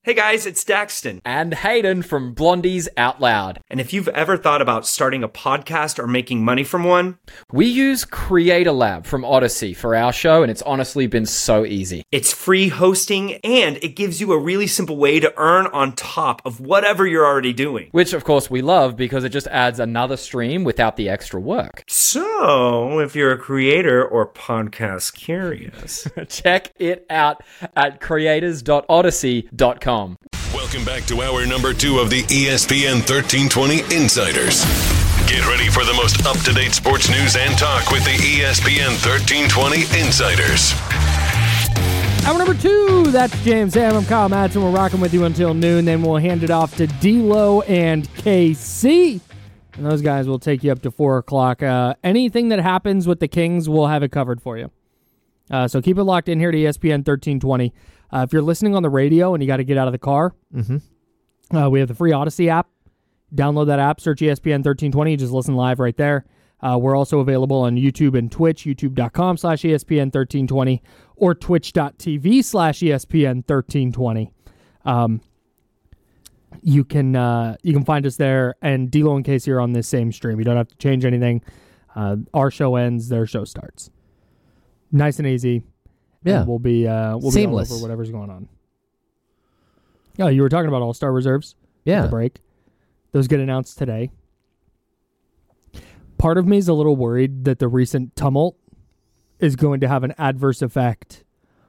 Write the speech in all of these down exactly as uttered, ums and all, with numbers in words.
Hey guys, it's Daxton. And Hayden from Blondies Out Loud. And if you've ever thought about starting a podcast or making money from one, we use Creator Lab from Odyssey for our show, and it's honestly been so easy. It's free hosting, and it gives you a really simple way to earn on top of whatever you're already doing. Which, of course, we love because it just adds another stream without the extra work. So, if you're a creator or podcast curious, check it out at creators dot odyssey dot com. Welcome back to hour number two of the E S P N thirteen twenty Insiders. Get ready for the most up-to-date sports news and talk with the E S P N thirteen twenty Insiders. Hour number two, that's James Ham. I'm Kyle Madsen. We're rocking with you until noon. Then we'll hand it off to D-Lo and K C. And those guys will take you up to four o'clock. Uh, anything that happens with the Kings, we'll have it covered for you. Uh, so keep it locked in here to E S P N thirteen twenty. Uh, if you're listening on the radio and you got to get out of the car, mm-hmm. uh, we have the free Odyssey app. Download that app, search E S P N thirteen twenty, just listen live right there. Uh, we're also available on YouTube and Twitch, youtube.com slash ESPN 1320 or twitch.tv slash ESPN 1320. Um, you can uh, you can find us there, and D-Lo and Casey are on this same stream. You don't have to change anything. Uh, our show ends, their show starts. Nice and easy. Yeah, and we'll be uh, we'll seamless be all over whatever's going on. Yeah, you were talking about All-Star reserves. Yeah, the break. Those get announced today. Part of me is a little worried that the recent tumult is going to have an adverse effect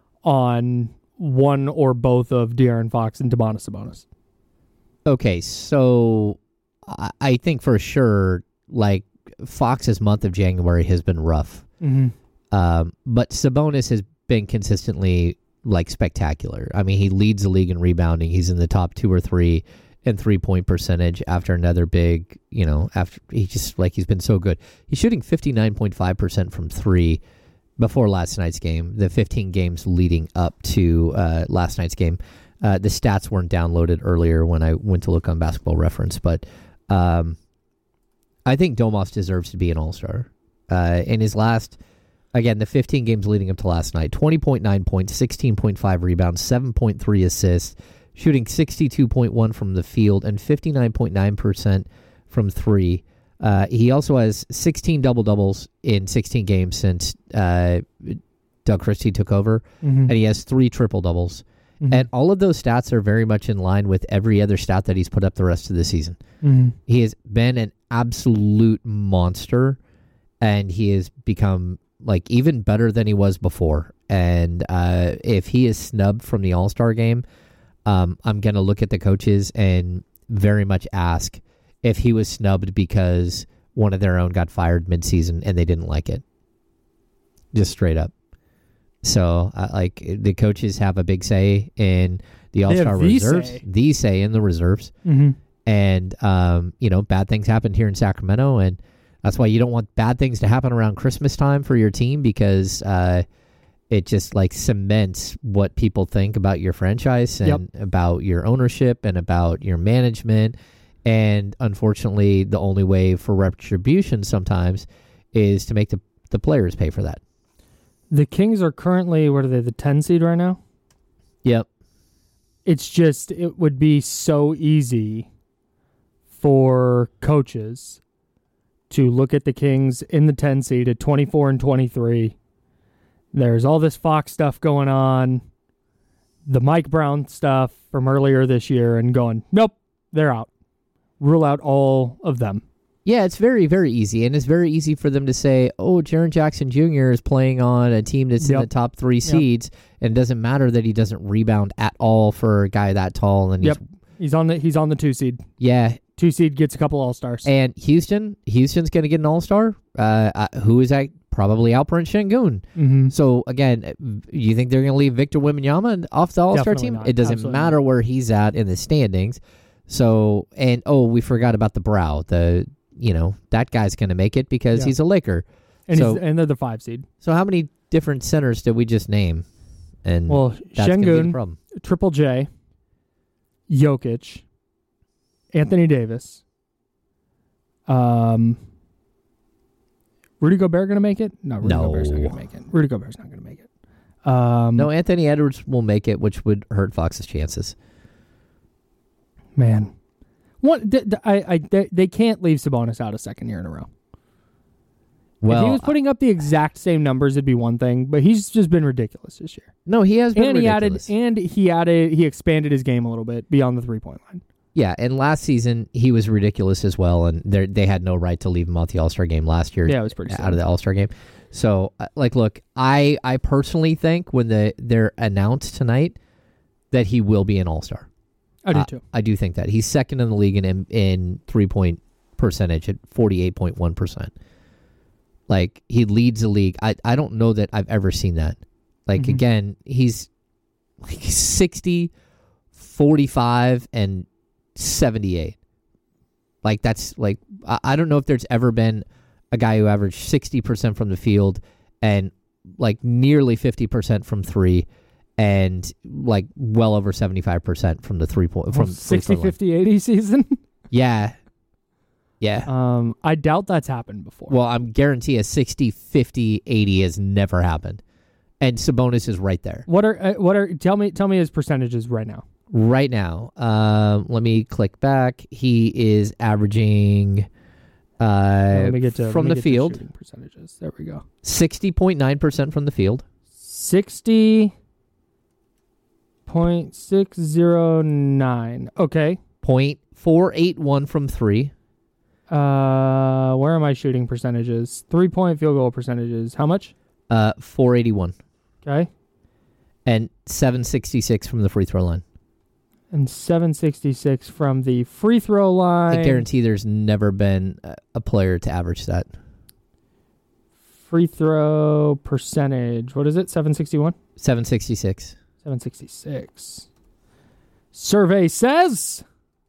on one or both of De'Aaron Fox and Domantas Sabonis. Okay, so I think for sure, like, Fox's month of January has been rough. Mm-hmm. Um, but Sabonis has been consistently, like, spectacular. I mean, he leads the league in rebounding. He's in the top two or three in three-point percentage after another big, you know, after he just, like, he's been so good. He's shooting fifty-nine point five percent from three before last night's game, the fifteen games leading up to uh, last night's game. Uh, the stats weren't downloaded earlier when I went to look on Basketball Reference, but um, I think Domas deserves to be an All-Star. Uh, in his last... Again, the fifteen games leading up to last night, twenty point nine points, sixteen point five rebounds, seven point three assists, shooting sixty-two point one from the field, and fifty-nine point nine percent from three. Uh, he also has sixteen double-doubles in sixteen games since uh, Doug Christie took over, mm-hmm. and he has three triple-doubles. Mm-hmm. And all of those stats are very much in line with every other stat that he's put up the rest of the season. Mm-hmm. He has been an absolute monster, and he has become... like even better than he was before. And uh, if he is snubbed from the All-Star game, um, I'm going to look at the coaches and very much ask if he was snubbed because one of their own got fired midseason and they didn't like it. Just straight up. So, uh, like, the coaches have a big say in the All-Star the reserves. Say. The say in the reserves. Mm-hmm. And, um, you know, bad things happened here in Sacramento, and that's why you don't want bad things to happen around Christmas time for your team, because uh, it just like cements what people think about your franchise and yep. about your ownership and about your management. And unfortunately, the only way for retribution sometimes is to make the, the players pay for that. The Kings are currently, what are they, the ten seed right now? Yep. It's just, it would be so easy for coaches to look at the Kings in the ten seed at twenty-four and twenty-three. There's all this Fox stuff going on, the Mike Brown stuff from earlier this year, and going, nope, they're out. Rule out all of them. Yeah, it's very, very easy. And it's very easy for them to say, oh, Jaren Jackson Junior is playing on a team that's yep. in the top three seeds, yep. and it doesn't matter that he doesn't rebound at all for a guy that tall. And yep, he's, he's on the he's on the two seed. Yeah. Two seed gets a couple All-Stars. And Houston, Houston's going to get an All-Star. Uh, uh, who is that? Probably Alperen Sengun. Mm-hmm. So, again, you think they're going to leave Victor Wembanyama off the All-Star Definitely team? not. It doesn't Absolutely matter not. where he's at in the standings. So, and, oh, we forgot about the Brow. The, you know, that guy's going to make it because yeah. he's a Laker. And, so, he's, and they're the five seed. So how many different centers did we just name? And well, that's going to be the Sengun, problem. Triple J, Jokic, Anthony Davis, Um, Rudy Gobert going to make it? No, Rudy No. Gobert's not going to make it. Rudy Gobert's not going to make it. Um, No, Anthony Edwards will make it, which would hurt Fox's chances. Man. What, th- th- I, I, they, they can't leave Sabonis out a second year in a row. Well, if he was putting up the exact same numbers, it'd be one thing, but he's just been ridiculous this year. No, he has been and ridiculous. he added and he added he expanded his game a little bit beyond the three point line. Yeah, and last season he was ridiculous as well, and they they had no right to leave him out the All-Star game last year. Yeah, it was pretty out sad. of the All-Star game. So, uh, like, look, I I personally think when the they're announced tonight that he will be an All-Star. I do uh, too. I do think that he's second in the league in in three point percentage at forty-eight point one percent. Like, he leads the league. I, I don't know that I've ever seen that. Like, Mm-hmm. again, he's like sixty, forty-five, and seventy-eight. Like, that's like, I, I don't know if there's ever been a guy who averaged sixty percent from the field and like nearly fifty percent from three and like well over seventy-five percent from the three point from sixty, fifty, eighty season. Yeah. Yeah. Um, I doubt that's happened before. Well, I'm guarantee a sixty, fifty, eighty has never happened. And Sabonis is right there. what are uh, what are tell me tell me his percentages right now. Right now. Um, let me click back. He is averaging uh, let me get to from let me the get to field shooting percentages. There we go. sixty point nine percent from the field. Sixty point six zero nine. Okay. point four eight one from three. Uh, where are my shooting percentages? Three point field goal percentages. How much? Uh, four eighty-one. Okay. And seven sixty-six from the free throw line. And seven sixty-six from the free throw line. I guarantee there's never been a- a player to average that. Free throw percentage. What is it? seven sixty-one? seven sixty-six. seven sixty-six. Survey says.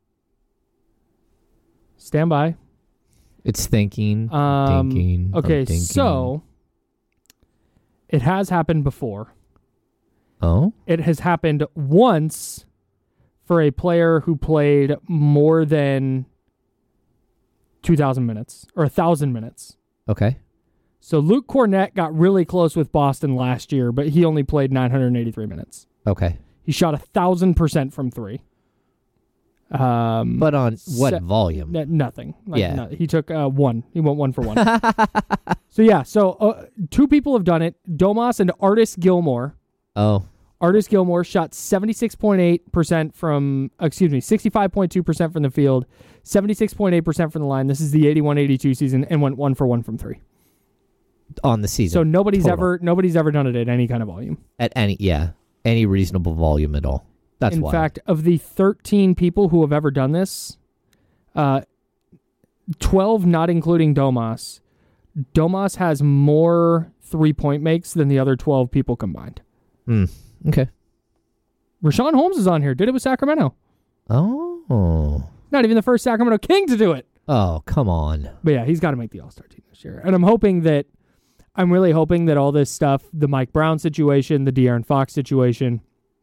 Stand by. It's thinking. Um, thinking. I'm Okay, thinking. so it has happened before. Oh? It has happened once for a player who played more than two thousand minutes or one thousand minutes. Okay. So Luke Cornett got really close with Boston last year, but he only played nine hundred eighty-three minutes. Okay. He shot one thousand percent from three. Um, But on what se- volume? n- nothing. Like, Yeah. no- he took uh, one. He went one for one. So, yeah. So, uh, two people have done it. Domas and Artis Gilmore. Oh. Artis Gilmore shot seventy-six point eight percent from, excuse me, sixty-five point two percent from the field, seventy-six point eight percent from the line. This is the eighty-one eighty-two season, and went one for one from three. On the season. So nobody's Total. ever nobody's ever done it at any kind of volume. At any, yeah. Any reasonable volume at all. That's In wild. fact, of the thirteen people who have ever done this, uh, twelve, not including Domas, Domas has more three-point makes than the other twelve people combined. Hmm. Okay. Rashawn Holmes is on here. Did it with Sacramento. Oh. Not even the first Sacramento King to do it. Oh, come on. But yeah, he's got to make the All-Star team this year. And I'm hoping that, I'm really hoping that all this stuff, the Mike Brown situation, the De'Aaron Fox situation,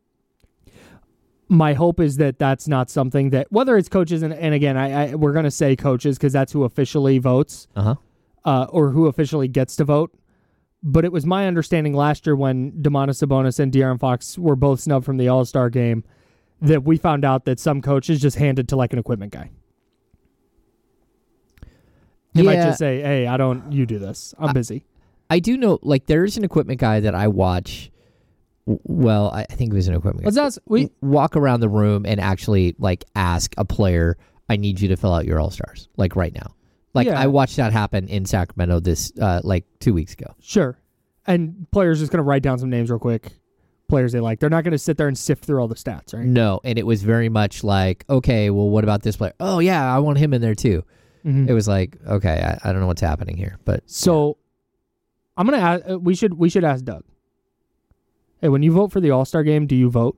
my hope is that that's not something that, whether it's coaches, and, and again, I, I we're going to say coaches because that's who officially votes, Uh-huh. uh, or who officially gets to vote. But it was my understanding last year when Domantas Sabonis and De'Aaron Fox were both snubbed from the All-Star game that we found out that some coaches just handed to like an equipment guy. He might Yeah. just say, hey, I don't, you do this. I'm busy. I do know, like, there's an equipment guy that I watch. w- Well, I I think it was an equipment guy. Let's ask, we, w- walk around the room and actually like ask a player, I need you to fill out your All Stars, like right now. Like Yeah. I watched that happen in Sacramento this uh, like two weeks ago. Sure. And players just going to write down some names real quick. Players they like. They're not going to sit there and sift through all the stats, right? No, and it was very much like, okay, well, what about this player? Oh yeah, I want him in there too. Mhm. It was like, okay, I, I don't know what's happening here, but So I'm going to ask, uh, we should, we should ask Doug. Hey, when you vote for the All-Star game, do you vote?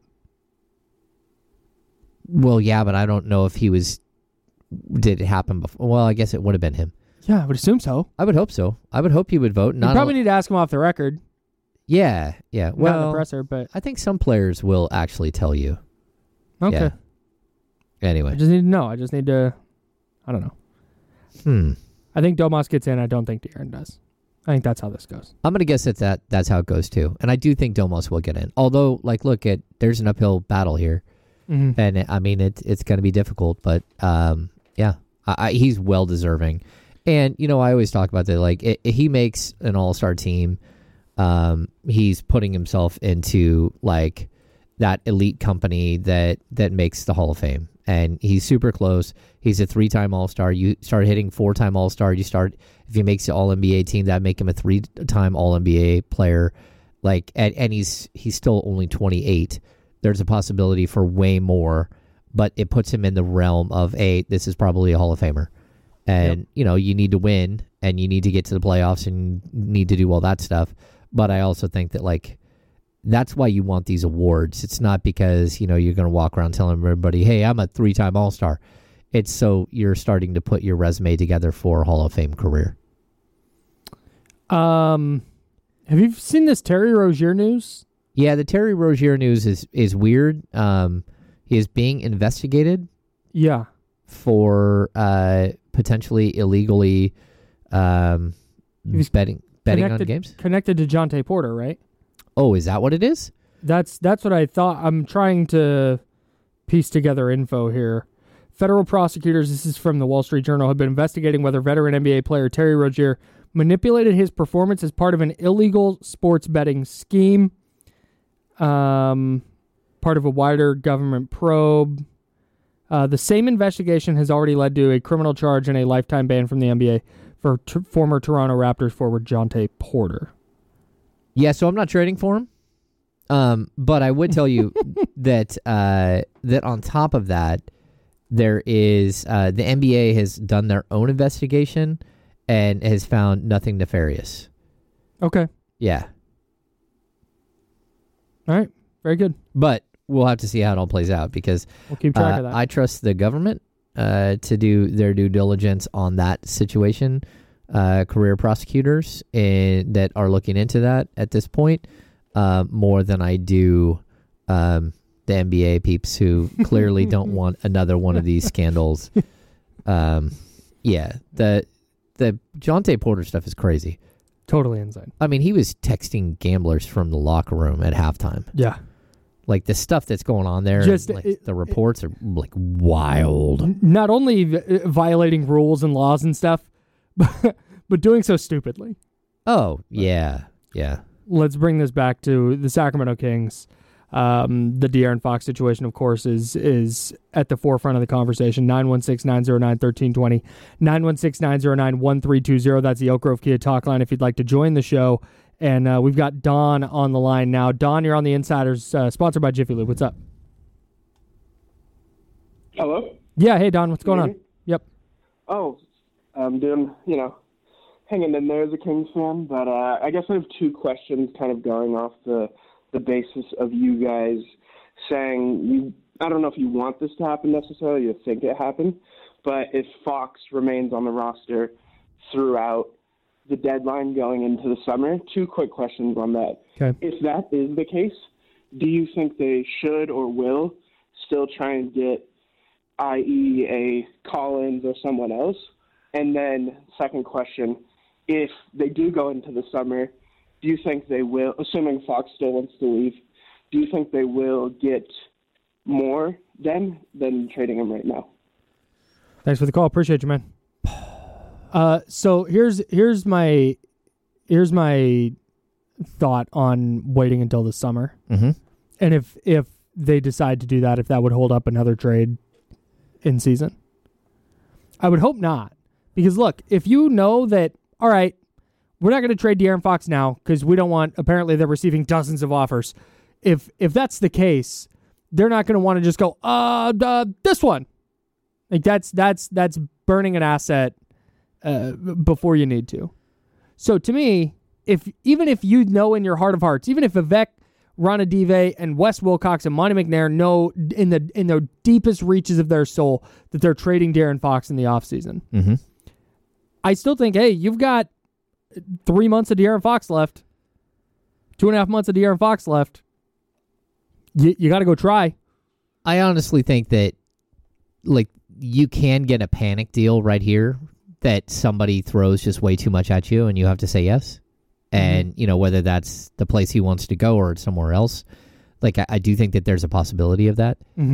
well, yeah, but I don't know if he was. Did it happen before? Well, I guess it would have been him. Yeah, I would assume so. I would hope so. I would hope he would vote. You Not probably al- need to ask him off the record. yeah, yeah. Not in the Well, presser, but I think some players will actually tell you. okay. Yeah. I Anyway, just need to know. I just need to, I don't know. hmm. I think Domas gets in. I don't think De'Aaron does. I think that's how this goes. I'm gonna guess that, that that's how it goes too, and I do think Domas will get in. Although, like, look at there's an uphill battle here. Mm-hmm. And I mean, it, it's going to be difficult, but um, yeah, I, I, he's well deserving. And, you know, I always talk about that. Like, it, he makes an all-star team. Um, he's putting himself into, like, that elite company that, that makes the Hall of Fame. And he's super close. He's a three-time All-Star. You start hitting four-time All-Star. You start, if he makes the All N B A team, that'd make him a three-time All N B A player. Like, and, and he's he's still only twenty-eight. There's a possibility for way more, but it puts him in the realm of, a, this is probably a Hall of Famer. And, yep. you know, you need to win, and you need to get to the playoffs, and you need to do all that stuff. But I also think that, like, that's why you want these awards. It's not because, you know, you're going to walk around telling everybody, hey, I'm a three-time All-Star. It's so you're starting to put your resume together for a Hall of Fame career. Um, have you seen this Terry Rozier news? Yeah, the Terry Rozier news is, is weird. Um, he is being investigated. Yeah. For uh, potentially illegally um, betting betting on games. Connected to Jontay Porter, right? Oh, is that what it is? That's that's what I thought. I'm trying to piece together info here. Federal prosecutors, this is from the Wall Street Journal, have been investigating whether veteran N B A player Terry Rozier manipulated his performance as part of an illegal sports betting scheme, um, part of a wider government probe. Uh, the same investigation has already led to a criminal charge and a lifetime ban from the N B A for t- former Toronto Raptors forward Jontay Porter. Yeah, so I'm not trading for him, um, but I would tell you that uh, that on top of that, there is uh, the N B A has done their own investigation and has found nothing nefarious. Okay. Yeah. All right. Very good. But we'll have to see how it all plays out because we'll keep track uh, of that. I trust the government uh, to do their due diligence on that situation. Uh, career prosecutors in, that are looking into that at this point uh, more than I do um, the N B A peeps who clearly don't want another one of these scandals. Um, yeah, the the Jontay Porter stuff is crazy. Totally insane. I mean, he was texting gamblers from the locker room at halftime. Yeah. Like, the stuff that's going on there, Just, like, it, the reports are, like, wild. Not only v- violating rules and laws and stuff, but, but doing so stupidly. Oh, yeah, yeah. Let's bring this back to the Sacramento Kings. Um, the De'Aaron Fox situation, of course, is is at the forefront of the conversation. nine one six, nine zero nine, one three two zero. nine one six, nine zero nine, one three two zero. That's the Elk Grove Kia talk line if you'd like to join the show. And uh, we've got Don on the line now. Don, you're on the Insiders, uh, sponsored by Jiffy Lube. What's up? Hello? Yeah, hey, Don, what's going on? Yep. Oh, I'm doing, you know, hanging in there as a Kings fan. But uh, I guess I have two questions kind of going off the, the basis of you guys saying, you. I don't know if you want this to happen necessarily, you think it happened, but if Fox remains on the roster throughout the deadline going into the summer, two quick questions on that. Okay. If that is the case, do you think they should or will still try and get, that is a Collins or someone else? And then second question, if they do go into the summer, do you think they will, assuming Fox still wants to leave, do you think they will get more then than trading him right now? Thanks for the call. Appreciate you, man. Uh, so here's here's my here's my thought on waiting until the summer, mm-hmm. and if if they decide to do that, if that would hold up another trade in season. I would hope not, because look, if you know that, all right, we're not going to trade De'Aaron Fox now because we don't want. Apparently, they're receiving dozens of offers. If if that's the case, they're not going to want to just go, uh, uh, this one. Like that's that's that's burning an asset. Uh, before you need to. So to me, if even if you know in your heart of hearts, even if Vivek Ranadive and Wes Wilcox and Monty McNair know in the in the deepest reaches of their soul that they're trading De'Aaron Fox in the offseason, mm-hmm. I still think, hey, you've got three months of De'Aaron Fox left, two and a half months of De'Aaron Fox left. You, you got to go try. I honestly think that, like, you can get a panic deal right here that somebody throws just way too much at you and you have to say yes. And, mm-hmm. you know, whether that's the place he wants to go or somewhere else, like, I, I do think that there's a possibility of that. Mm-hmm.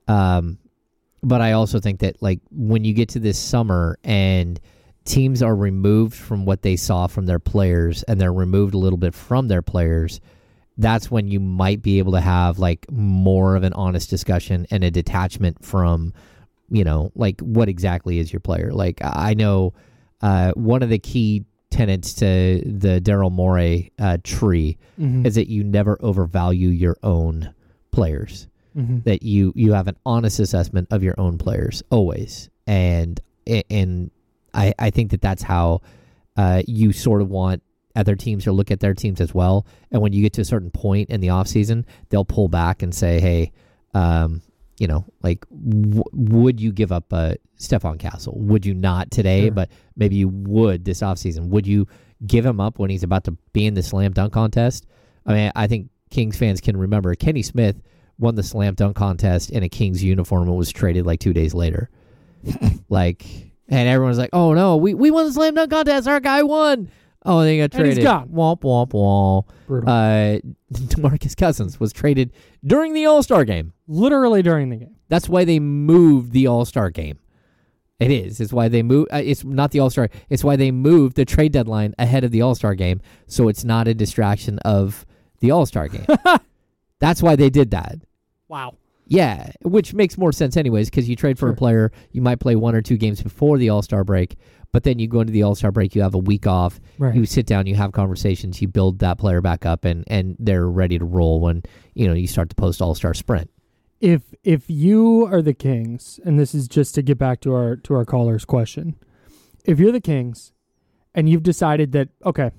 Um, but I also think that like when you get to this summer and teams are removed from what they saw from their players and they're removed a little bit from their players, that's when you might be able to have like more of an honest discussion and a detachment from, you know, like what exactly is your player. Like I know uh, one of the key tenets to the Daryl Morey uh, tree mm-hmm. is that you never overvalue your own players, mm-hmm. that you, you have an honest assessment of your own players always. And, and I, I think that that's how uh, you sort of want other teams to look at their teams as well. And when you get to a certain point in the offseason, they'll pull back and say, hey, um, you know, like, w- would you give up uh, Stephon Castle? Would you not today, sure. but maybe you would this offseason? Would you give him up when he's about to be in the slam dunk contest? I mean, I think Kings fans can remember Kenny Smith won the slam dunk contest in a Kings uniform and was traded like two days later. like... And everyone's like, oh, no, we, we won the slam dunk contest. Our guy won. Oh, they got traded. And he's gone. Womp, womp, womp. Brutal. Uh, DeMarcus Cousins was traded during the All-Star game. Literally during the game. That's why they moved the All-Star game. It is. It's why they moved. Uh, it's not the All-Star. It's why they moved the trade deadline ahead of the All-Star game, so it's not a distraction of the All-Star game. That's why they did that. Wow. Yeah, which makes more sense anyways, because you trade for sure. a player, you might play one or two games before the All-Star break, but then you go into the All-Star break, you have a week off, right. you sit down, you have conversations, you build that player back up, and, and they're ready to roll when, you know, you start the post-All-Star sprint. If if you are the Kings, and this is just to get back to our to our caller's question, if you're the Kings and you've decided that, okay,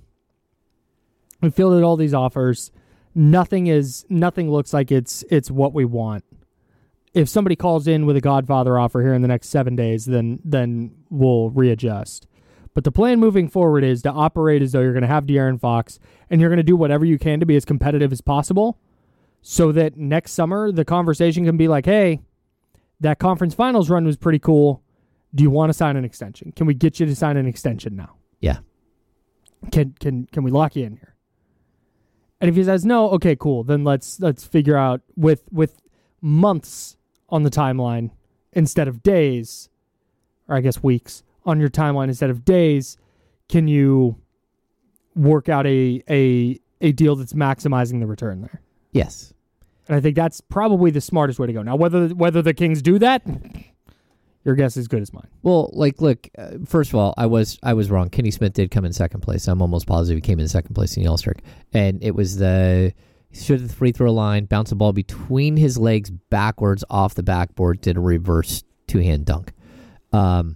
we fielded all these offers, nothing is nothing looks like it's it's what we want. If somebody calls in with a Godfather offer here in the next seven days, then then we'll readjust. But the plan moving forward is to operate as though you're going to have De'Aaron Fox and you're going to do whatever you can to be as competitive as possible so that next summer the conversation can be like, hey, that conference finals run was pretty cool. Do you want to sign an extension? Can we get you to sign an extension now? Yeah. Can can can we lock you in here? And if he says no, okay, cool. Then let's let's figure out with with months on the timeline instead of days, or I guess weeks on your timeline instead of days, can you work out a a a deal that's maximizing the return there? Yes. And I think that's probably the smartest way to go. Now, whether whether the Kings do that, your guess is good as mine. Well, like, look, uh, first of all, I was I was wrong. Kenny Smith did come in second place. I'm almost positive he came in second place in the All-Star. And it was the... He stood at the free throw line, bounced the ball between his legs backwards off the backboard, did a reverse two-hand dunk. Um,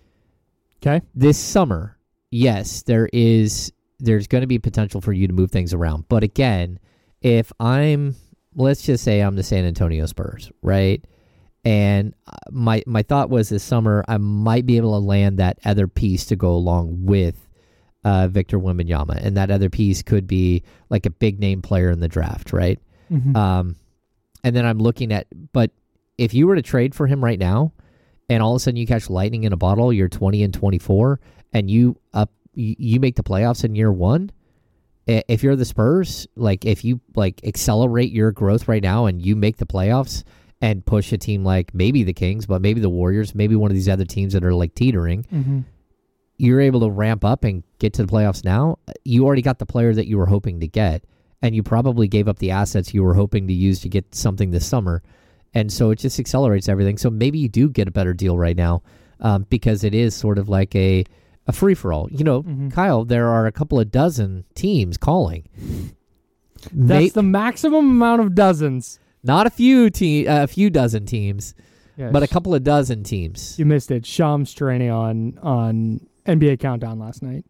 okay. This summer, yes, there is there's going to be potential for you to move things around. But again, if I'm, let's just say I'm the San Antonio Spurs, right? And my my thought was this summer I might be able to land that other piece to go along with Uh, Victor Wembanyama, and that other piece could be like a big name player in the draft, right? Mm-hmm. Um, and then I'm looking at, but if you were to trade for him right now, and all of a sudden you catch lightning in a bottle, you're twenty and twenty-four, and you up you, you make the playoffs in year one. If you're the Spurs, like if you like accelerate your growth right now and you make the playoffs and push a team like maybe the Kings, but maybe the Warriors, maybe one of these other teams that are like teetering. Mm-hmm. You're able to ramp up and get to the playoffs now, you already got the player that you were hoping to get, and you probably gave up the assets you were hoping to use to get something this summer. And so it just accelerates everything. So maybe you do get a better deal right now um, because it is sort of like a, a free-for-all. You know, mm-hmm. Kyle, there are a couple of dozen teams calling. That's May- the maximum amount of dozens. Not a few te- uh, a few dozen teams, yeah, but a couple of dozen teams. You missed it. Shams Charania on on N B A Countdown last night.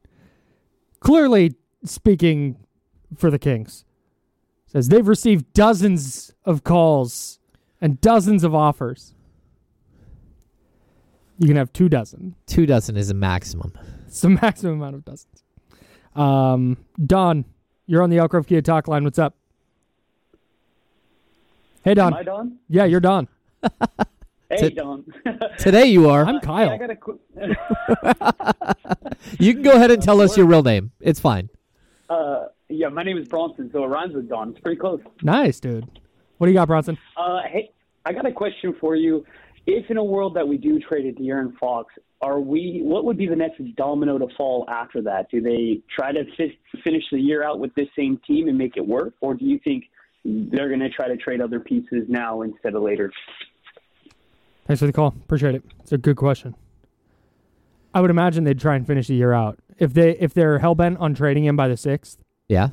Clearly speaking for the Kings. Says they've received dozens of calls and dozens of offers. You can have two dozen. Two dozen is a maximum. It's the maximum amount of dozens. Um, Don, you're on the Elk Grove Kia talk line. What's up? Hey, Don. Am I Don? Yeah, you're Don. Hey, T- Don. Today you are. I'm Kyle. Hey, I got a qu- You can go ahead and tell us your real name. It's fine. uh, yeah, my name is Bronson, so it rhymes with Don. It's pretty close. Nice, dude. What do you got, Bronson? Uh, hey, I got a question for you. If in a world that we do trade a De'Aaron Fox, are we? What would be the next domino to fall after that? Do they try to fi- finish the year out with this same team and make it work, or do you think they're going to try to trade other pieces now instead of later? Thanks for the call. Appreciate it. It's a good question. I would imagine they'd try and finish the year out. If they if they're hellbent on trading him by the sixth, Yeah.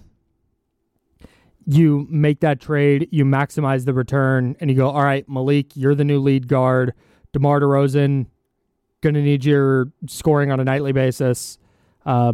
you make that trade, you maximize the return, and you go, all right, Malik, you're the new lead guard. DeMar DeRozan, going to need your scoring on a nightly basis. Uh,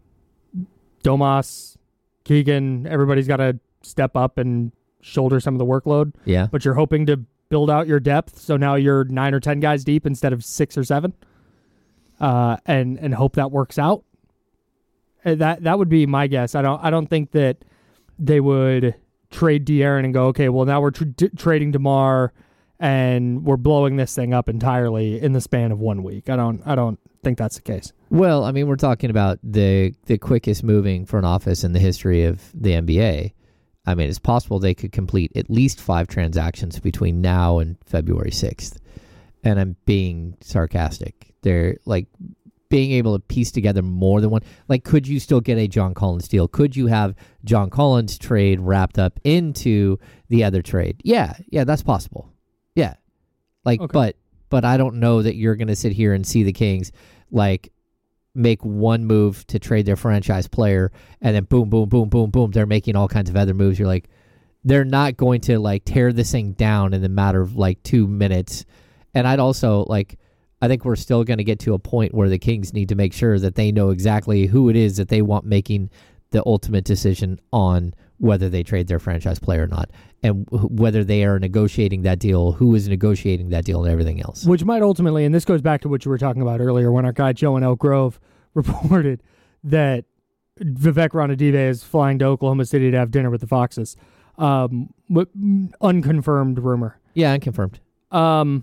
Domas, Keegan, everybody's got to step up and shoulder some of the workload. Yeah. But you're hoping to build out your depth, so now you're nine or ten guys deep instead of six or seven, uh, and and hope that works out. Uh, That that would be my guess. I don't I don't think that they would trade De'Aaron and go, okay, well, now we're tr- d- trading DeMar and we're blowing this thing up entirely in the span of one week. I don't I don't think that's the case. Well, I mean, we're talking about the the quickest moving front office in the history of the N B A. I mean, it's possible they could complete at least five transactions between now and February sixth. And I'm being sarcastic. They're like being able to piece together more than one. Like, could you still get a John Collins deal? Could you have John Collins trade wrapped up into the other trade? Yeah, yeah, that's possible. Yeah. Like, Okay. but but I don't know that you're going to sit here and see the Kings, like, make one move to trade their franchise player, and then boom, boom, boom, boom, boom, they're making all kinds of other moves. You're like, they're not going to, like, tear this thing down in the matter of, like, two minutes. And I'd also, like, I think we're still going to get to a point where the Kings need to make sure that they know exactly who it is that they want making the ultimate decision on whether they trade their franchise player or not, and wh- whether they are negotiating that deal, who is negotiating that deal, and everything else. Which might ultimately, and this goes back to what you were talking about earlier when our guy Joe in Elk Grove reported that Vivek Ranadive is flying to Oklahoma City to have dinner with the Foxes. Um, w- unconfirmed rumor. Yeah, unconfirmed. Um,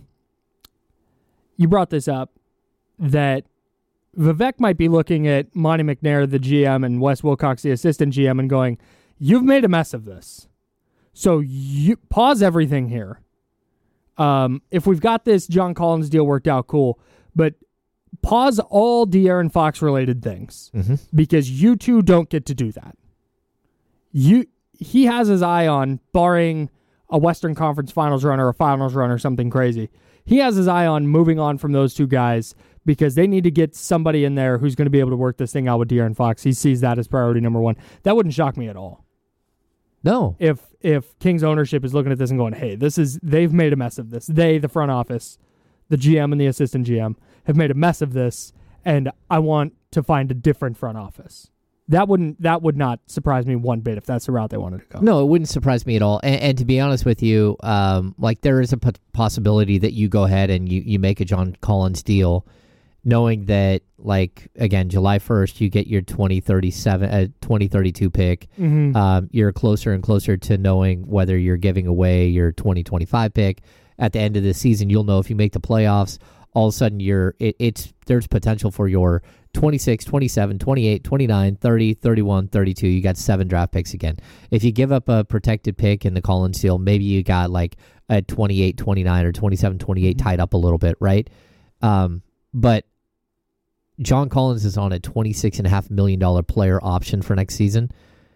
you brought this up that Vivek might be looking at Monty McNair, the G M, and Wes Wilcox, the assistant G M, and going, you've made a mess of this. So you pause everything here. Um, if we've got this John Collins deal worked out, cool. But pause all De'Aaron Fox related things Mm-hmm. because you two don't get to do that. You he has his eye on, barring a Western Conference Finals run or a Finals run or something crazy. He has his eye on moving on from those two guys because they need to get somebody in there who's going to be able to work this thing out with De'Aaron Fox. He sees that as priority number one. That wouldn't shock me at all. No. If if Kings ownership is looking at this and going, hey, this is they've made a mess of this. They, the front office, the G M and the assistant G M, have made a mess of this, and I want to find a different front office. That wouldn't that would not surprise me one bit if that's the route they wanted to go. No, it wouldn't surprise me at all. And, and to be honest with you, um, like there is a p- possibility that you go ahead and you, you make a John Collins deal, knowing that, like, again, July first, you get your twenty thirty-seven, uh, twenty thirty-two pick. Mm-hmm. Um, you're closer and closer to knowing whether you're giving away your twenty twenty-five pick. At the end of the season, you'll know if you make the playoffs. All of a sudden, you're it, it's there's potential for your twenty-six, twenty-seven, twenty-eight, twenty-nine, thirty, thirty-one, thirty-two. You got seven draft picks again. If you give up a protected pick in the Collins deal, maybe you got like a twenty-eight, twenty-nine or twenty-seven, twenty-eight tied up a little bit, right? Um, but John Collins is on a twenty-six point five million dollars player option for next season.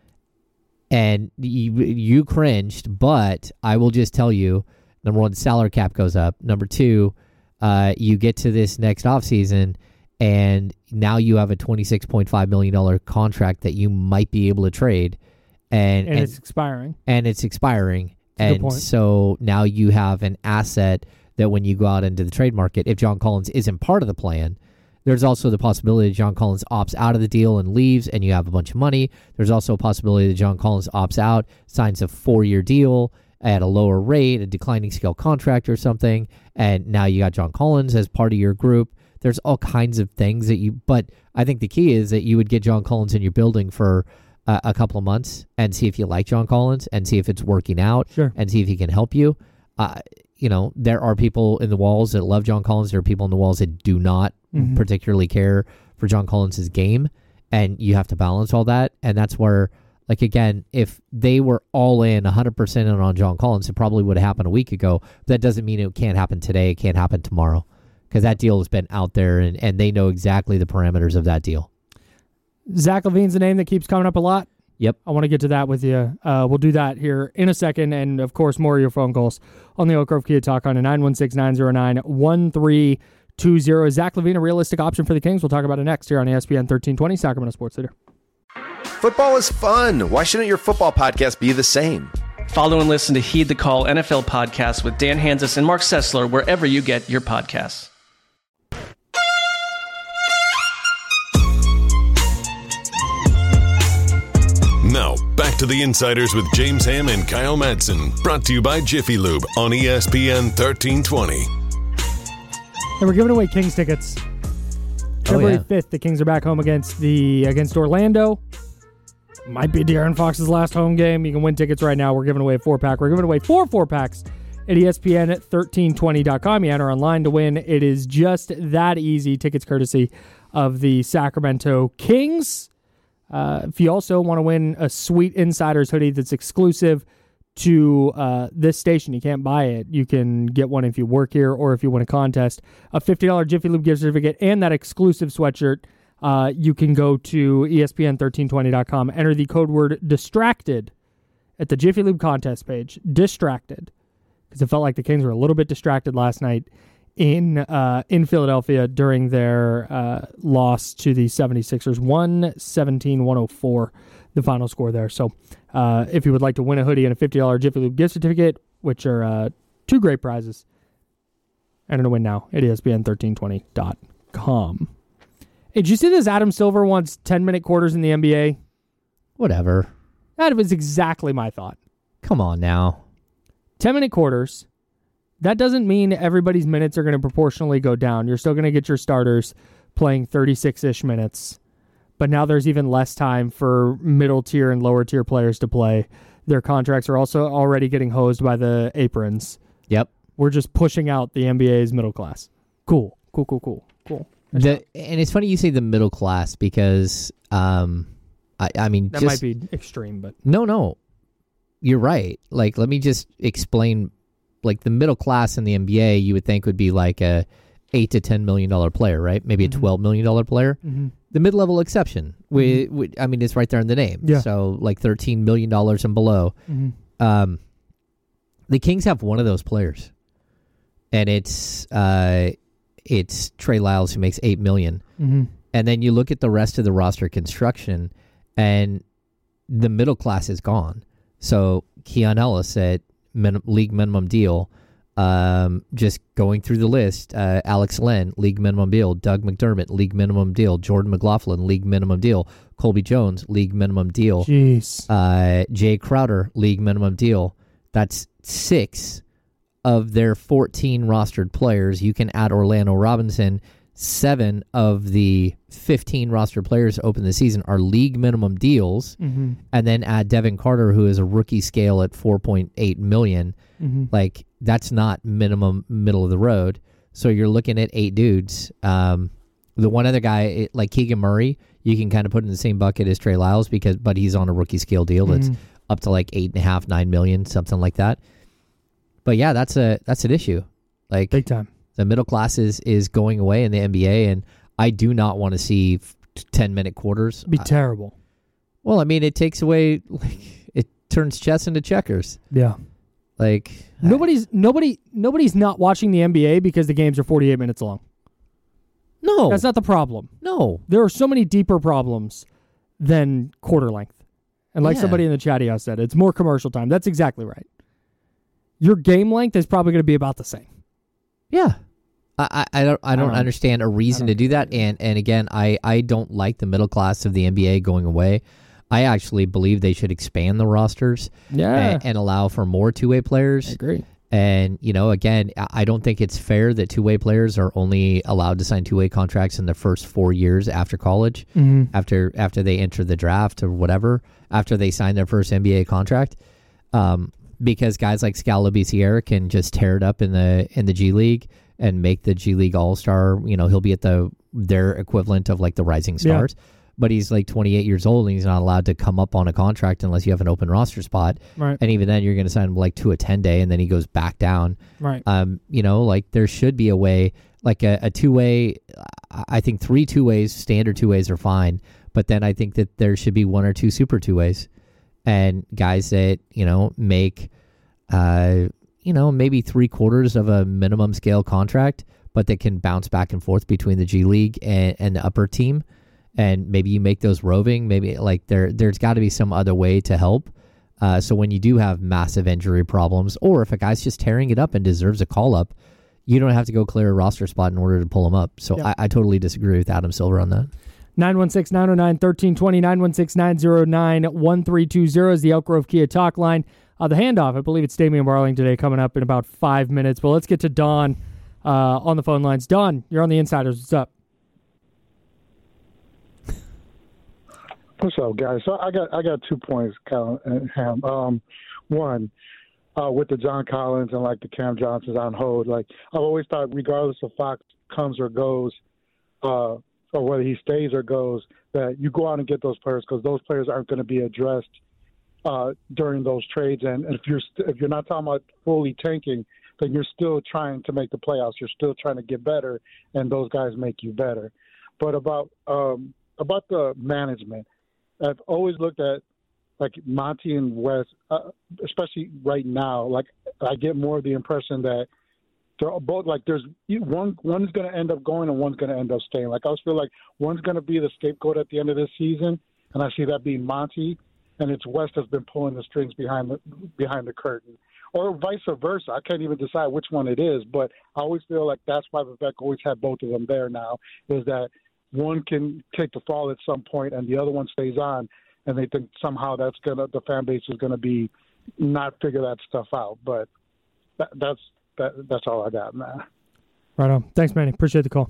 And you, you cringed, but I will just tell you, number one, the salary cap goes up. Number two, uh, you get to this next offseason, and now you have a twenty-six point five million dollars contract that you might be able to trade. And, And, and it's expiring. and it's expiring. That's a good And point. so now you have an asset that when you go out into the trade market, if John Collins isn't part of the plan, there's also the possibility that John Collins opts out of the deal and leaves, and you have a bunch of money. There's also a possibility that John Collins opts out, signs a four-year deal at a lower rate, a declining scale contract or something, and now you got John Collins as part of your group. There's all kinds of things that you, but I think the key is that you would get John Collins in your building for uh, a couple of months and see if you like John Collins and see if it's working out Sure. and see if he can help you. Uh, you know, there are people in the walls that love John Collins. There are people in the walls that do not Mhm. particularly care for John Collins' game, and you have to balance all that. And that's where Like, again, if they were all in one hundred percent in on John Collins, it probably would have happened a week ago. That doesn't mean it can't happen today. It can't happen tomorrow, because that deal has been out there, and, and they know exactly the parameters of that deal. Zach LaVine's a name that keeps coming up a lot. Yep. I want to get to that with you. Uh, we'll do that here in a second. And, of course, more of your phone calls on the Oak Grove Kia Talk on a nine one six, nine zero nine, one three two zero. Is Zach LaVine a realistic option for the Kings? We'll talk about it next here on E S P N thirteen twenty, Sacramento Sports Leader. Football is fun. Why shouldn't your football podcast be the same? Follow and listen to Heed the Call N F L podcast with Dan Hanzus and Mark Sessler wherever you get your podcasts. Now, back to the Insiders with James Ham and Kyle Madsen. Brought to you by Jiffy Lube on E S P N thirteen twenty. And we're giving away Kings tickets. February oh, yeah. fifth, the Kings are back home against the against Orlando. Might be De'Aaron Fox's last home game. You can win tickets right now. We're giving away a four-pack. We're giving away four four-packs at E S P N thirteen twenty dot com. You enter online to win. It is just that easy. Tickets courtesy of the Sacramento Kings. Uh, if you also want to win a sweet Insiders hoodie that's exclusive to uh, this station, you can't buy it. You can get one if you work here or if you win a contest. A fifty dollars Jiffy Lube gift certificate and that exclusive sweatshirt. Uh, you can go to E S P N thirteen twenty dot com, enter the code word DISTRACTED at the Jiffy Lube contest page. Distracted. Because it felt like the Kings were a little bit distracted last night in uh, in Philadelphia during their uh, loss to the seventy-sixers. one seventeen one oh four, the final score there. So uh, if you would like to win a hoodie and a fifty dollars Jiffy Lube gift certificate, which are uh, two great prizes, enter to win now at E S P N thirteen twenty dot com. Hey, did you see this? Adam Silver wants ten-minute quarters in the N B A. Whatever. That was exactly my thought. Come on now. ten-minute quarters. That doesn't mean everybody's minutes are going to proportionally go down. You're still going to get your starters playing thirty-six-ish minutes. But now there's even less time for middle-tier and lower-tier players to play. Their contracts are also already getting hosed by the aprons. Yep. We're just pushing out the N B A's middle class. Cool. Cool, cool, cool, cool. The, and it's funny you say the middle class because, um, I, I mean, that just, might be extreme, but no, no, you're right. Like, let me just explain. Like the middle class in the N B A, you would think would be like a eight to ten million dollar player, right? Maybe mm-hmm. a twelve million dollar player. Mm-hmm. The mid level exception. We, Mm-hmm. we, I mean, it's right there in the name. Yeah. So like thirteen million dollars and below. Mm-hmm. Um, the Kings have one of those players, and it's uh. It's Trey Lyles who makes eight million dollars. Mm-hmm. And then you look at the rest of the roster construction, and the middle class is gone. So Keon Ellis at min- league minimum deal. Um, just going through the list, uh, Alex Len, league minimum deal. Doug McDermott, league minimum deal. Jordan McLaughlin, league minimum deal. Colby Jones, league minimum deal. Jeez. Uh, Jay Crowder, league minimum deal. That's six of their fourteen rostered players. You can add Orlando Robinson. Seven of the fifteen rostered players to open the season are league minimum deals. Mm-hmm. And then add Devin Carter, who is a rookie scale at four point eight million dollars. Mm-hmm. Like, that's not minimum middle of the road. So you're looking at eight dudes. Um, the one other guy, it, like Keegan Murray, you can kind of put in the same bucket as Trey Lyles, because, but he's on a rookie scale deal that's Mm-hmm. up to like eight and a half, nine million, something like that. But yeah, that's a that's an issue. Like, Big time. the middle class is, is going away in the N B A, and I do not want to see ten minute quarters. It'd be I, terrible. well, I mean, it takes away, like, it turns chess into checkers. Yeah. Like, Nobody's nobody nobody's not watching the N B A because the games are forty-eight minutes long. no, That's not the problem. no. There are so many deeper problems than quarter length. And like Yeah. somebody in the chatty house said, it's more commercial time. That's exactly right. Your game length is probably going to be about the same. Yeah. I, I, I don't I don't don't- understand a reason to do that. And and again, I, I don't like the middle class of the N B A going away. I actually believe they should expand the rosters Yeah. and, and allow for more two way players. I agree. And, you know, again, I I don't think it's fair that two way players are only allowed to sign two way contracts in the first four years after college, Mm-hmm. after after they enter the draft or whatever, after they sign their first N B A contract. Um, because guys like Skal Labissiere can just tear it up in the in the G League and make the G League All-Star. You know, he'll be at the their equivalent of like the Rising Stars. but he's like twenty-eight years old and he's not allowed to come up on a contract unless you have an open roster spot. Right. And even then, you're going to sign him like to a ten day, and then he goes back down. Right. Um, you know, like there should be a way, like a, a two way. I think three two ways, standard two ways are fine, but then I think that there should be one or two super two ways, and guys that you know make, uh, you know, maybe three quarters of a minimum scale contract, but they can bounce back and forth between the G League and, and the upper team. And maybe you make those roving. Maybe like there, there's got to be some other way to help. Uh, so when you do have massive injury problems, or if a guy's just tearing it up and deserves a call up, you don't have to go clear a roster spot in order to pull him up. So Yep. I, I totally disagree with Adam Silver on that. nine one six, nine oh nine, one three two zero, nine one six, nine oh nine, one three two zero is the Elk Grove Kia talk line. Uh, the handoff, I believe it's Damian Barling today, coming up in about five minutes. But let's get to Don uh, on the phone lines. Don, you're on the Insiders. What's up? What's up, guys? So I got I got two points, Kyle and Ham. Um, one, uh, with the John Collins and like the Cam Johnsons on hold. Like I've always thought, regardless of Fox comes or goes, uh, or whether he stays or goes, that you go out and get those players because those players aren't going to be addressed uh, during those trades. And if you're st- if you're not talking about fully tanking, then you're still trying to make the playoffs. You're still trying to get better, and those guys make you better. But about um, about the management. I've always looked at like Monty and Wes, uh, especially right now. Like I get more of the impression that they're both like there's one one's going to end up going and one's going to end up staying. Like I always feel like one's going to be the scapegoat at the end of this season, and I see that being Monty, and it's Wes that's been pulling the strings behind the behind the curtain, or vice versa. I can't even decide which one it is, but I always feel like that's why Vivek always had both of them there. Now is that. One can take the fall at some point, and the other one stays on, and they think somehow that's gonna the fan base is gonna be not figure that stuff out. But that, that's that, that's all I got, man. Right on. Thanks, Manny. Appreciate the call.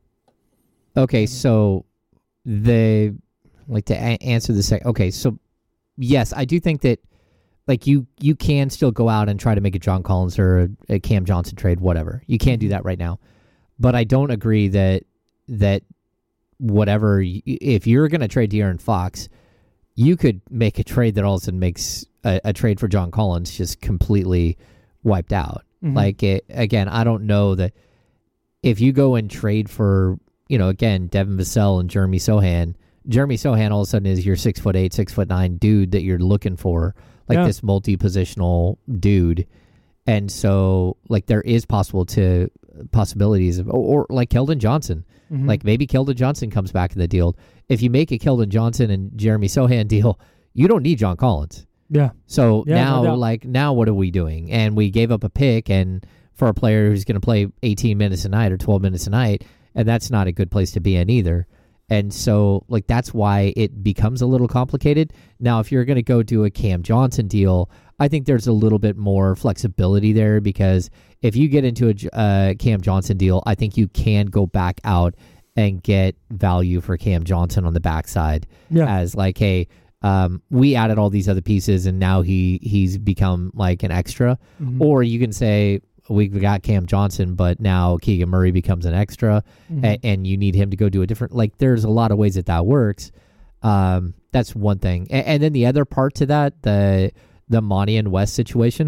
Okay, so they like to a- answer the second. Okay, so yes, I do think that like you you can still go out and try to make a John Collins or a, a Cam Johnson trade, whatever. You can do that right now, but I don't agree that that. Whatever, if you're going to trade De'Aaron Fox, you could make a trade that all of a sudden makes a, a trade for John Collins just completely wiped out. Mm-hmm. Like, it, again, I don't know that if you go and trade for, you know, again, Devin Vassell and Jeremy Sohan, Jeremy Sohan all of a sudden is your six foot eight, six foot nine dude that you're looking for, like yeah. this multi-positional dude. And so, like, there is possible to possibilities of, or, or like Keldon Johnson. Mm-hmm. Like maybe Keldon Johnson comes back in the deal. If you make a Keldon Johnson and Jeremy Sohan deal, you don't need John Collins. Yeah. So yeah, now, no like now, what are we doing? And we gave up a pick, and for a player who's going to play eighteen minutes a night or twelve minutes a night, and that's not a good place to be in either. And so, like that's why it becomes a little complicated. Now, if you're going to go do a Cam Johnson deal, I think there's a little bit more flexibility there because if you get into a uh, Cam Johnson deal, I think you can go back out and get value for Cam Johnson on the backside yeah. as like, hey, um, we added all these other pieces and now he he's become like an extra. Mm-hmm. Or you can say, we got Cam Johnson, but now Keegan Murray becomes an extra mm-hmm. a, and you need him to go do a different, like there's a lot of ways that that works. Um, that's one thing. And, and then the other part to that, the, the Monty and West situation,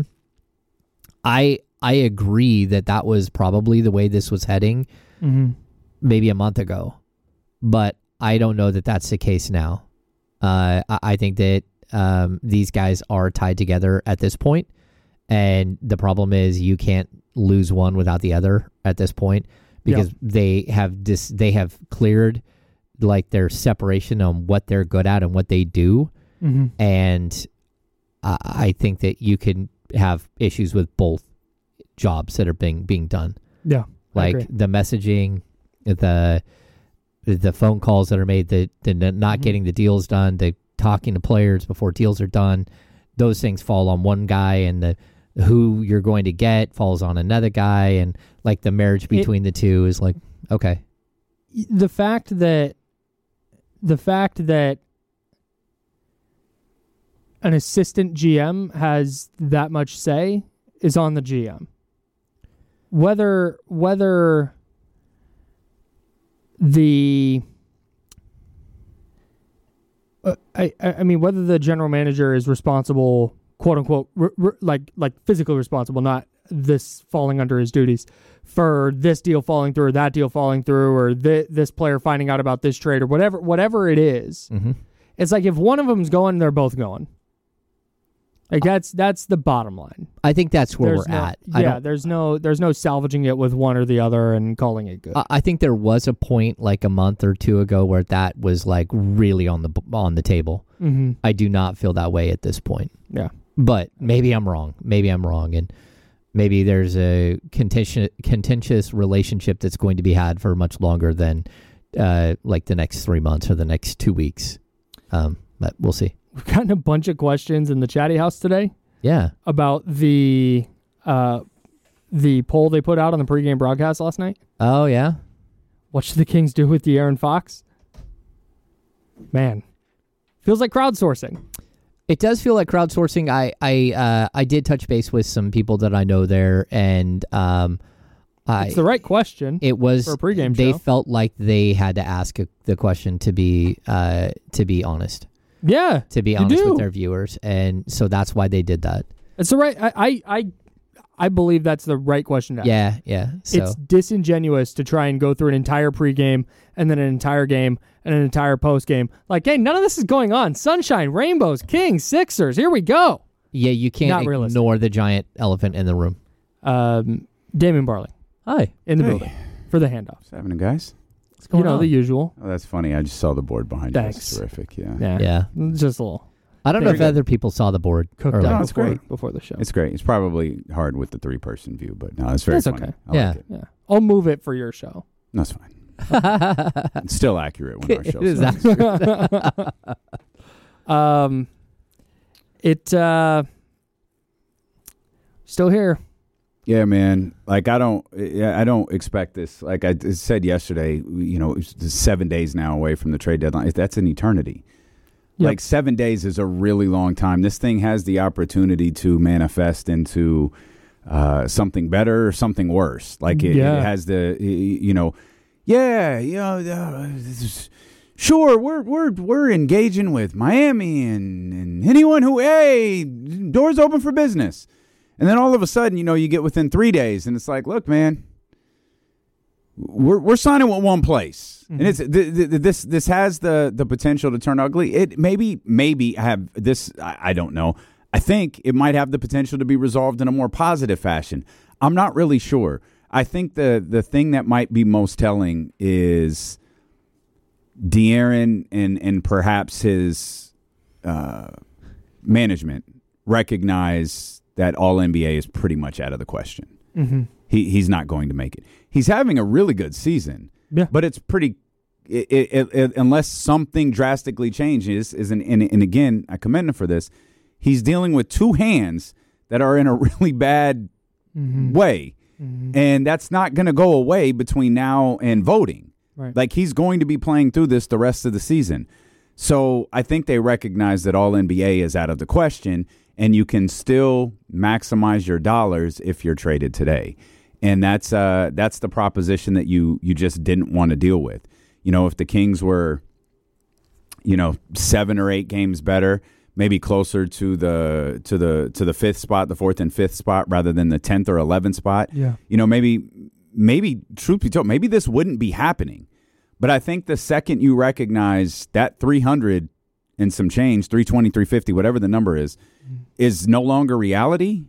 I, I agree that that was probably the way this was heading mm-hmm. maybe a month ago, but I don't know that that's the case now. Uh, I, I think that, um, these guys are tied together at this point. And the problem is you can't lose one without the other at this point because yeah. they have dis- they have cleared like their separation on what they're good at and what they do. Mm-hmm. And uh, I think that you can have issues with both jobs that are being being done. Yeah, like the messaging, the the phone calls that are made, the, the not mm-hmm. getting the deals done, the talking to players before deals are done. Those things fall on one guy, and the who you're going to get falls on another guy, and like the marriage between it, the two is like, okay. The fact that the fact that an assistant G M has that much say is on the G M. Whether whether the uh, I I mean whether the general manager is responsible, quote unquote, r- r- like like physically responsible, not this falling under his duties, for this deal falling through or that deal falling through or th- this player finding out about this trade or whatever whatever it is. Mm-hmm. It's like if one of them's going, they're both going. Like that's that's the bottom line. I think that's where There's we're no, at. I Yeah, don't, there's no there's no salvaging it with one or the other and calling it good. I I think there was a point like a month or two ago where that was like really on the on the table. Mm-hmm. I do not feel that way at this point. Yeah, but maybe I'm wrong. Maybe I'm wrong, and maybe there's a contentious contentious relationship that's going to be had for much longer than uh, like the next three months or the next two weeks. Um, but we'll see. We've gotten a bunch of questions in the chatty house today. Yeah, about the uh, the poll they put out on the pregame broadcast last night. Oh yeah, what should the Kings do with De'Aaron Fox? Man, feels like crowdsourcing. It does feel like crowdsourcing. I I uh, I did touch base with some people that I know there, and um, I, it's the right question. It was for a pregame They show. felt like they had to ask a, the question to be uh, to be honest. Yeah, to be you honest do. with their viewers, and so that's why they did that. It's the right. I I I, I believe that's the right question to ask. Yeah, yeah. So. It's disingenuous to try and go through an entire pregame and then an entire game and an entire postgame. Like, hey, none of this is going on. Sunshine, rainbows, Kings, Sixers. Here we go. Yeah, you can't Not ignore realistic. the giant elephant in the room. Um, Damon Barley. Hi. In the Hey. building for the handoff. What's happening, guys? You going know, on? the usual. Oh, that's funny. I just saw the board behind you. Thanks. That's terrific. Yeah. Yeah. Yeah. Just a little. I don't know There if you go. other people saw the board. Cooked earlier. up No, it's before, great. before the show. It's great. It's probably hard with the three-person view, but no, it's very That's funny. okay. I Yeah. like it. Yeah. I'll move it for your show. No, it's fine. It's still accurate when our show It is starts. accurate. Um, it, uh, still here. Yeah, man. Like I don't, yeah, I don't expect this. Like I said yesterday, you know, it's seven days now away from the trade deadline. That's an eternity. Yep. Like seven days is a really long time. This thing has the opportunity to manifest into uh, something better or something worse. Like it, Yeah. it has the, you know, yeah, you know, uh, this is, sure, we're we're we're engaging with Miami and, and anyone who, hey, doors open for business. And then all of a sudden, you know, you get within three days, and it's like, look, man, we're we're signing with one place, mm-hmm. and it's th- th- this this has the the potential to turn ugly. It maybe maybe have this. I, I don't know. I think it might have the potential to be resolved in a more positive fashion. I'm not really sure. I think the the thing that might be most telling is De'Aaron and and perhaps his uh, management recognize that all N B A is pretty much out of the question. Mm-hmm. He he's not going to make it. He's having a really good season, Yeah. but it's pretty. It, it, it, unless something drastically changes, is an, and and again, I commend him for this. He's dealing with two hands that are in a really bad Mm-hmm. way, Mhm. and that's not going to go away between now and voting. Right. Like he's going to be playing through this the rest of the season. So I think they recognize that all N B A is out of the question, and you can still maximize your dollars if you're traded today. And that's uh, that's the proposition that you you just didn't want to deal with. You know, if the Kings were, you know, seven or eight games better, maybe closer to the to the to the fifth spot, the fourth and fifth spot, rather than the tenth or eleventh spot. Yeah. You know, maybe maybe truth be told, maybe this wouldn't be happening. But I think the second you recognize that three hundred and some change, three twenty, three fifty, whatever the number is, is no longer reality,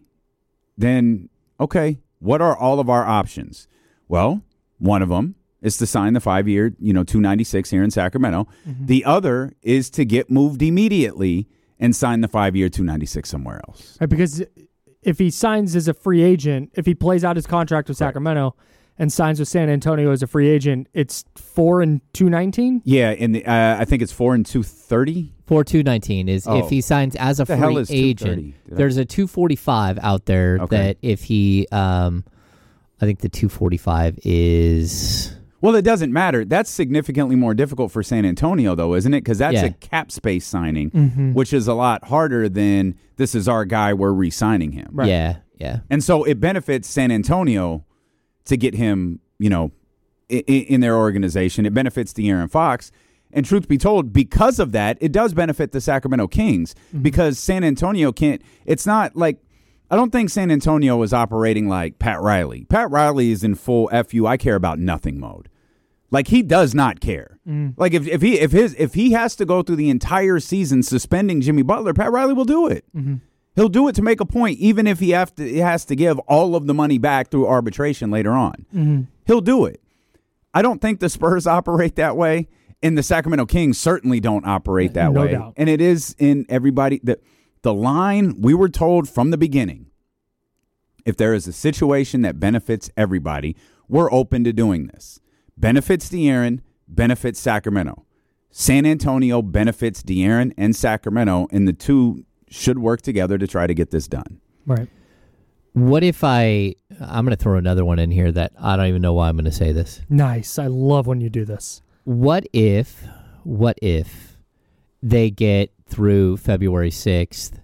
then, okay, what are all of our options? Well, one of them is to sign the five-year, you know, two ninety-six here in Sacramento. Mm-hmm. The other is to get moved immediately and sign the five-year two ninety-six somewhere else. Right, because if he signs as a free agent, if he plays out his contract with Sacramento and signs with San Antonio as a free agent, it's four and two nineteen. Yeah, and the, uh, I think it's four and two thirty. Four two nineteen is Oh. if he signs as a The hell free is two thirty? agent. Did I- There's a two forty five out there Okay. that if he, um, I think the two forty five is. Well, it doesn't matter. That's significantly more difficult for San Antonio, though, isn't it? Because that's Yeah. a cap space signing, Mhm. which is a lot harder than this is our guy, we're re-signing him. Right. Yeah, yeah. And so it benefits San Antonio to get him, you know, in, in their organization. It benefits De'Aaron Fox. And truth be told, because of that, it does benefit the Sacramento Kings mm-hmm. because San Antonio can't – it's not like – I don't think San Antonio is operating like Pat Riley. Pat Riley is in full F you, I care about nothing mode. Like, he does not care. Mm. Like, if, if he if his if he has to go through the entire season suspending Jimmy Butler, Pat Riley will do it. Mm-hmm. He'll do it to make a point, even if he, have to, he has to give all of the money back through arbitration later on. Mm-hmm. He'll do it. I don't think the Spurs operate that way. And the Sacramento Kings certainly don't operate that no way. Doubt. And it is in everybody. The, the line, we were told from the beginning, if there is a situation that benefits everybody, we're open to doing this. Benefits De'Aaron, benefits Sacramento. San Antonio benefits De'Aaron and Sacramento, and the two should work together to try to get this done. Right. What if I, I'm going to throw another one in here that I don't even know why I'm going to say this. Nice. I love when you do this. What if, what if they get through February sixth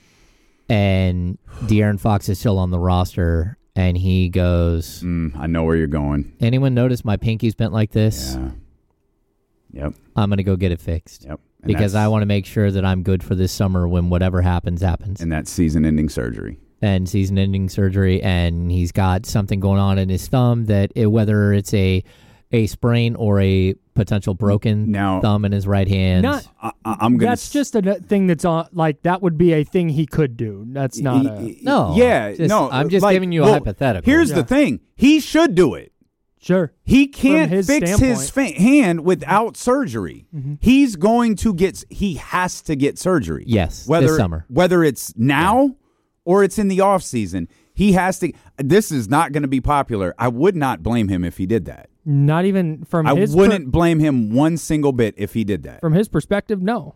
and De'Aaron Fox is still on the roster and he goes, mm, I know where you're going. Anyone notice my pinky's bent like this? Yeah. Yep. I'm going to go get it fixed. Yep. And because I want to make sure that I'm good for this summer when whatever happens, happens. And that's season-ending surgery. And season-ending surgery, and he's got something going on in his thumb that it, whether it's a a sprain or a potential broken now, thumb in his right hand. Not, I, I'm gonna that's s- just a thing that's on, like, that would be a thing he could do. That's not a... No. Yeah, just, no. I'm just like, giving you a well, hypothetical. Here's yeah. the thing. He should do it. Sure. He can't his fix standpoint. his fa- hand without surgery. Mm-hmm. He's going to get, he has to get surgery. Yes, whether, this summer. Whether it's now yeah. or it's in the off season, he has to, this is not going to be popular. I would not blame him if he did that. Not even from I his... I wouldn't per- blame him one single bit if he did that. From his perspective, no.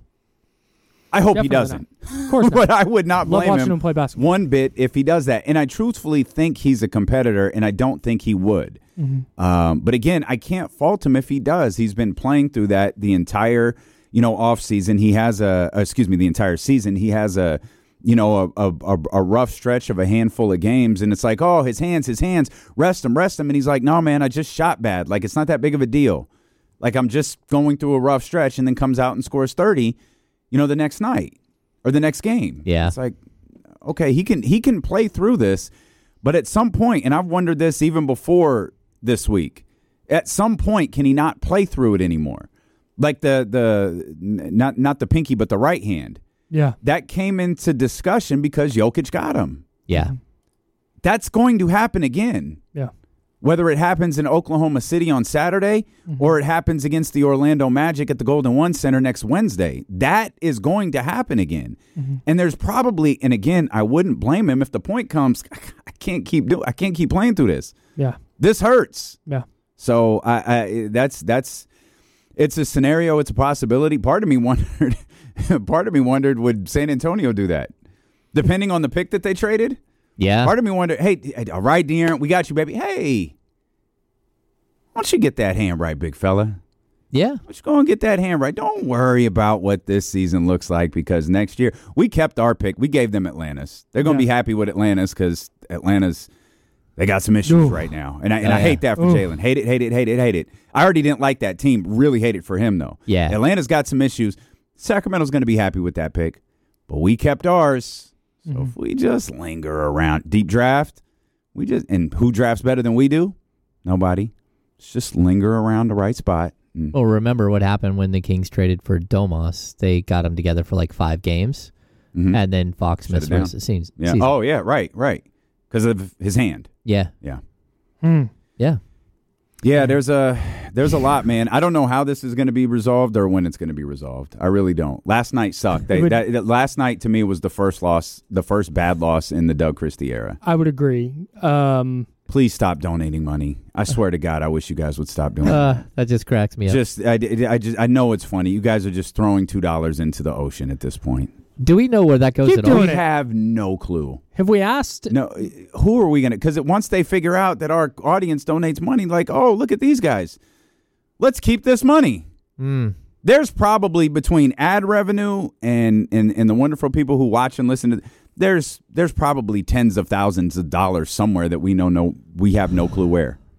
I hope Definitely he doesn't. Not. Of course not. But I would not Love blame watching him, him play basketball. one bit if he does that. And I truthfully think he's a competitor, and I don't think he would. Mm-hmm. Um, but again, I can't fault him if he does. He's been playing through that the entire, you know, off season. He has a, excuse me, the entire season. He has a, you know, a, a, a rough stretch of a handful of games. And it's like, oh, his hands, his hands, rest him, rest him. And he's like, no, man, I just shot bad. Like, it's not that big of a deal. Like, I'm just going through a rough stretch, and then comes out and scores thirty, you know, the next night or the next game. Yeah. It's like, okay, he can he can play through this. But at some point, and I've wondered this even before this week, at some point, can he not play through it anymore? Like the, the not not the pinky, but the right hand. Yeah. That came into discussion because Jokic got him. Yeah. That's going to happen again. Yeah. Whether it happens in Oklahoma City on Saturday mm-hmm. or it happens against the Orlando Magic at the Golden One Center next Wednesday, that is going to happen again. Mm-hmm. And there's probably, and again, I wouldn't blame him if the point comes, I can't keep doing, I can't keep playing through this. Yeah. This hurts. Yeah. So I, I that's that's it's a scenario, it's a possibility. Part of me wondered part of me wondered would San Antonio do that? Depending on the pick that they traded? Yeah. Part of me wondered, hey, all right, De'Aaron, we got you, baby. Hey, why don't you get that hand right, big fella? Yeah. Why don't you go and get that hand right? Don't worry about what this season looks like because next year, we kept our pick. We gave them Atlantis. They're going to yeah. be happy with Atlantis because Atlanta's, they got some issues Oof. right now. And I, and oh, I hate yeah. that for Jalen. Hate it, hate it, hate it, hate it. I already didn't like that team. Really hate it for him, though. Yeah. Atlanta's got some issues. Sacramento's going to be happy with that pick. But we kept ours. So mm-hmm. if we just linger around, deep draft, we just, and who drafts better than we do? Nobody. Let's just linger around the right spot. Mm. Well, remember what happened when the Kings traded for Domas? They got him together for like five games, mm-hmm. and then Fox Shut missed the rest of the season. Yeah. Oh, yeah, right, right. Because of his hand. Yeah. Yeah. Hmm. Yeah. Yeah, there's a there's a lot, man. I don't know how this is going to be resolved or when it's going to be resolved. I really don't. Last night sucked. They, would, that, that, last night to me was the first loss, the first bad loss in the Doug Christie era. I would agree. Um, Please stop donating money. I swear to God, I wish you guys would stop doing uh, that. That just cracks me up. Just, I, I just, I know it's funny. You guys are just throwing two dollars into the ocean at this point. Do we know where that goes Keep at doing all? We it. have no clue. have we asked? No, who are we going to? Because once they figure out that our audience donates money, like, oh, look at these guys. Let's keep this money. Mm. There's probably between ad revenue and, and, and the wonderful people who watch and listen to, there's there's probably tens of thousands of dollars somewhere that we know no we have no clue where.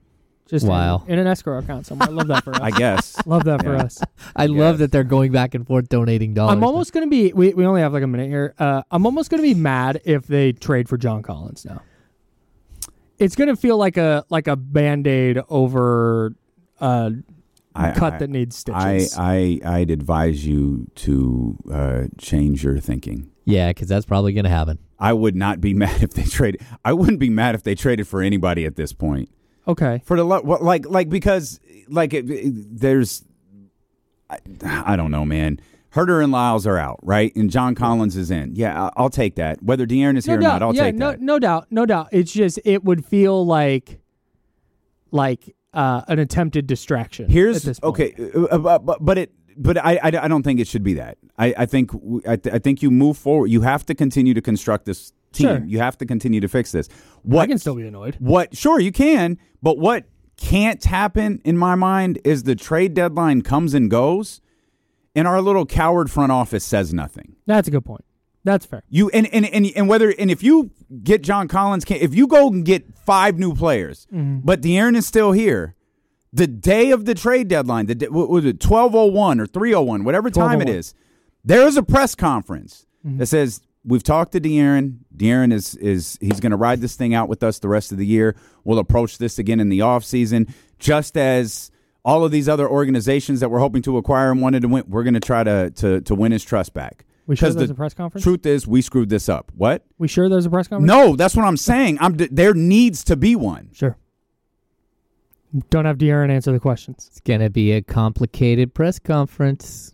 Just Wow. in, in an escrow account somewhere. I love that for us. I guess. Love that for Yeah. us. I love that they're going back and forth donating dollars. I'm almost going to be, we, we only have like a minute here. Uh, I'm almost going to be mad if they trade for John Collins now. It's going to feel like a like a Band-Aid over a I, cut I, that needs I, stitches. I, I'd advise you to uh, change your thinking. Yeah, because that's probably going to happen. I would not be mad if they traded. I wouldn't be mad if they traded for anybody at this point. Okay. For the lo- what, like like because like it, it, there's I, I don't know, man. Herter and Lyles are out, right? And John Collins is in. Yeah, I'll, I'll take that. Whether De'Aaron is no here doubt. or not, I'll yeah, take no, that. No doubt. No doubt. It's just, it would feel like, like uh, an attempted distraction. Here's at this point. okay, uh, but, but but it but I, I, I don't think it should be that. I I think w- I, th- I think you move forward. You have to continue to construct this team. Sure. You have to continue to fix this. What I can still be annoyed. What? Sure, you can. But what can't happen in my mind is the trade deadline comes and goes, and our little coward front office says nothing. That's a good point. That's fair. You and and and, and whether and if you get John Collins, if you go and get five new players, Mhm. but De'Aaron is still here, the day of the trade deadline, the day- what was it twelve oh one or three oh one, whatever time it twelve oh one. is, there is a press conference Mhm. that says we've talked to De'Aaron. De'Aaron is is he's going to ride this thing out with us the rest of the year. We'll approach this again in the offseason, just as all of these other organizations that we're hoping to acquire and wanted to win. We're going to try to to to win his trust back. We sure Because there's the a press conference? Truth is, we screwed this up. What? We sure there's a press conference? No, that's what I'm saying. I'm there needs to be one. Sure. Don't have De'Aaron answer the questions. It's going to be a complicated press conference.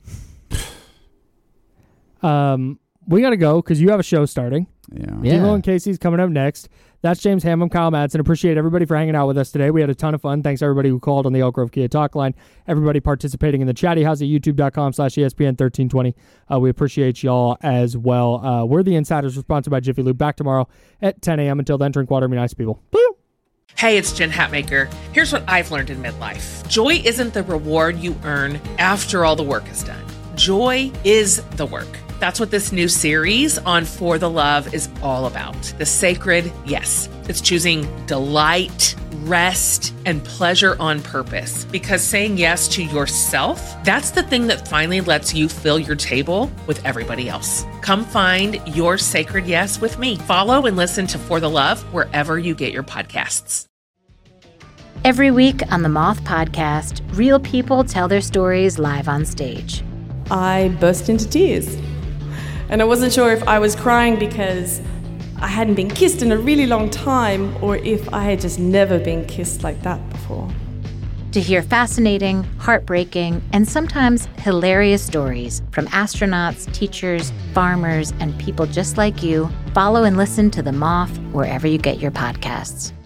Um, we got to go because you have a show starting. Yeah. Yeah. D'Lo and Casey's coming up next. That's James Ham. I'm Kyle Madsen. Appreciate everybody for hanging out with us today. We had a ton of fun. Thanks everybody who called on the Elk Grove Kia Talk line. Everybody participating in the chatty house at youtube.com slash ESPN thirteen twenty. Uh, we appreciate y'all as well. Uh, we're the Insiders, sponsored by Jiffy Lube. Back tomorrow at ten a.m. Until then, drink water and be nice people. Boo! Hey, it's Jen Hatmaker. Here's what I've learned in midlife. Joy isn't the reward you earn after all the work is done. Joy is the work. That's what this new series on For the Love is all about. The sacred yes. It's choosing delight, rest, and pleasure on purpose. Because saying yes to yourself, that's the thing that finally lets you fill your table with everybody else. Come find your sacred yes with me. Follow and listen to For the Love wherever you get your podcasts. Every week on the Moth Podcast, real people tell their stories live on stage. I burst into tears. And I wasn't sure if I was crying because I hadn't been kissed in a really long time or if I had just never been kissed like that before. To hear fascinating, heartbreaking, and sometimes hilarious stories from astronauts, teachers, farmers, and people just like you, follow and listen to The Moth wherever you get your podcasts.